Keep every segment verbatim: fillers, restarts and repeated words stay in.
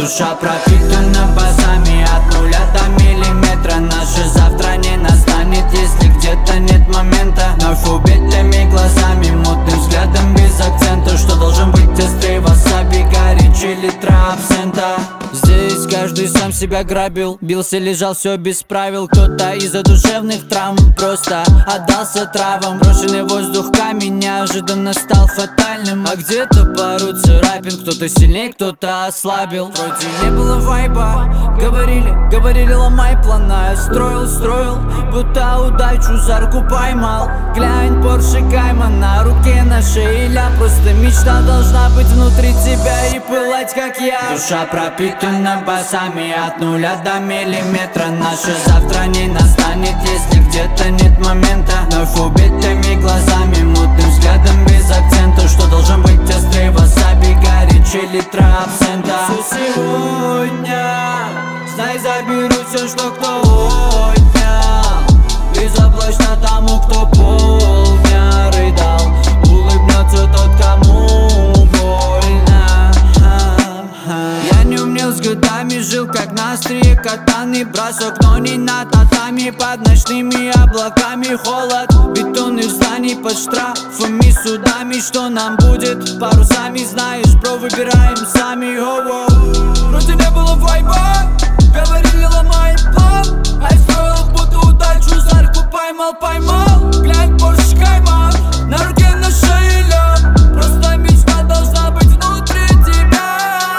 Душа пропитана базами от нуля до миллиметра. Наше завтра не настанет, если где-то нет момента. Вновь убитыми глазами, мутным взглядом без акцента. Что должен быть острее васаби, горячий литра абсента. Здесь каждый сам себя грабил, бился, лежал, все без правил. Кто-то из-за душевных травм просто отдался травам. Брошенный воздух камень неожиданно стал фатальным. А где-то пару царапин, кто-то сильнее, кто-то ослабил. Вроде не было вайба, говорили, говорили ломай плана. Я строил, строил, будто удачу за руку поймал. Глянь, Порше Кайман на руке, на шее ля. Просто мечта должна быть внутри тебя и пылать как я. Душа пропитана басами от нуля до миллиметра. Наше завтра не настанет, если где-то нет момента. Вновь убитыми глазами, мутным взглядом без акцента. Что должен быть острее васаби, горячий литра абсента. Все сегодня, знай, заберу все, что кто отнял. Безоблачно тому, кто полдня рыдал. Улыбнется тот, кому больно. Я не умел с годами, жил как на острие катаны. Бросок, но не на татами. Под ночными облаками холод бетонных зданий, под штрафами, судами. Что нам будет? Парусами, знаешь, бро, выбираем сами. О-о. Вроде не было вайба, говорили ломай план. А я строил, будто удачу за руку поймал, поймал. Глянь, Порше Кайман на руке, на шее ля. Просто мечта должна быть внутри тебя.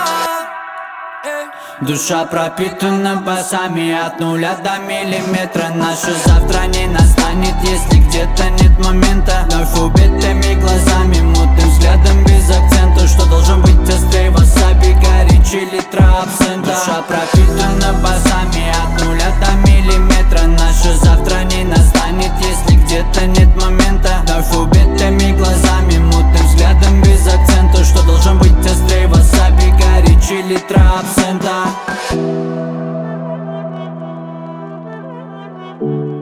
Душа пропитана басами от нуля до миллиметра. Наше завтра не настанет, если где-то нет момента. Вновь убитыми глазами, мутным взглядом без акцента. Что должен быть острее васаби, горячий литра абсента. Душа пропитана басами от нуля до миллиметра. Наше завтра не настанет, если где-то нет момента. Вновь убитыми глазами, мутным взглядом без акцента. Что должен быть острее васаби, горячий литра абсента.